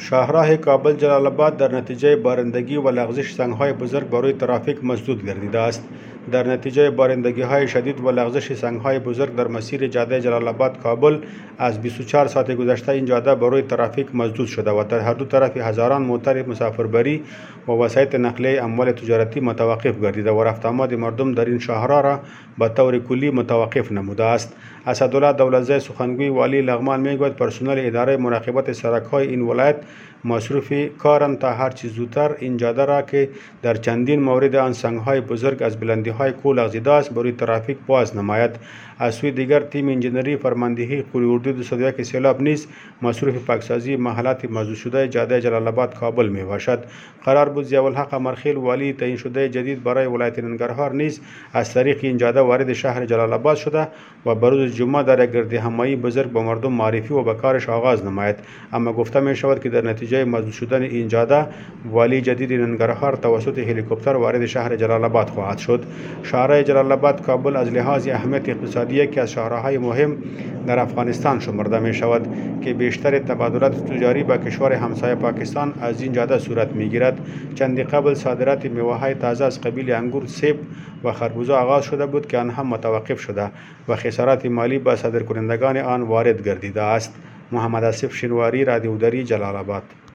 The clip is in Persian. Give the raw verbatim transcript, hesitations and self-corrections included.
شاهراه کابل جلال آباد در نتیجه بارندگی و لغزش سنگ‌های بزرگ بر روی ترافیک مسدود گردیده است. در نتیجه بارندگی‌های شدید و لغزش سنگ‌های بزرگ در مسیر جاده جلال آباد کابل از بیست و چهار ساعت گذشته این جاده بر روی ترافیک مسدود شده و در هر دو طرف هزاران موتر مسافربری و وسایط نقلیه اموال تجارتی متوقف گردیده و رفت آمد مردم در این شاهراه را به طور کلی متوقف نموده است. اسدالله دولتزی سخنگوی والی لغمان میگوید پرسنل اداره مراقبت سرک‌های این ولایت مصروف کارند تا هر چه زودتر این جاده را که در چندین مورد آن سنگ‌های بزرگ از بلندی‌های کوه لغزیده است بر روی ترافیک باز نماید. از سوی دیگر تیم انجینری فرماندهی قوه اردو دویست و یک سیلاب نیز مصروف پاکسازی محلات مسدود شده جاده جلال آباد کابل می باشد. قرار بود ضیاءالحق امرخیل والی تعیین شده جدید برای ولایت ننگرهار نیز از طریق این جاده وارد شهر جلال آباد شده و بر روز جمعه در یک گردهمایی بزرگ به مردم معرفی و به کارش آغاز نماید. اما گفته می شود که در نتیجه مسدود شدن این جاده والی جدید ننگرهار توسط هلیکوپتر وارد شهر جلال آباد خواهد شد. شهر جلال آباد کابل از لحاظ اهمیت اقتصادی یکی از شهرهای مهم در افغانستان شمرده می شود که بیشتر تبادلات تجاری با کشور همسایه پاکستان از این جاده صورت می گیرد. چندی قبل صادرات میوه‌های تازه از قبیل انگور، سیب و خربوزه آغاز شده بود که آنها متوقف شده و خسارات مالی به صادرکنندگان آن وارد گردیده است. محمد آصف شینواری، رادیو دری، جلال آباد.